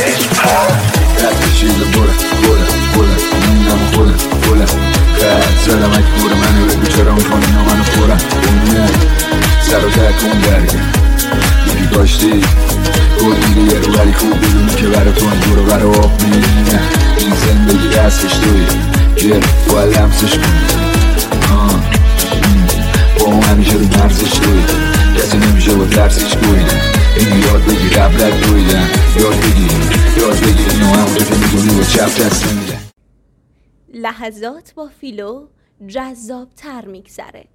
رد چیزم بلم نمیدم خودم خط زدم اگه دور منو بگو چرا میکنی نا منو خورم اونه سر و تکون درگم یکی داشتی گل میده یه رو ولی خوب بدونی که برا تو این دورو برا آب میدینه این زندگی دستش توی گیر باید لمسش کنی با اون همیشه رو مرزش توی کسی نمیشه با درسش گویدن این یاد بگی قبلت گویدن یاد بگی اینو همونجا که میدونی با چپ دست نمیدن. لحظات با فیلو جذاب تر میگذره.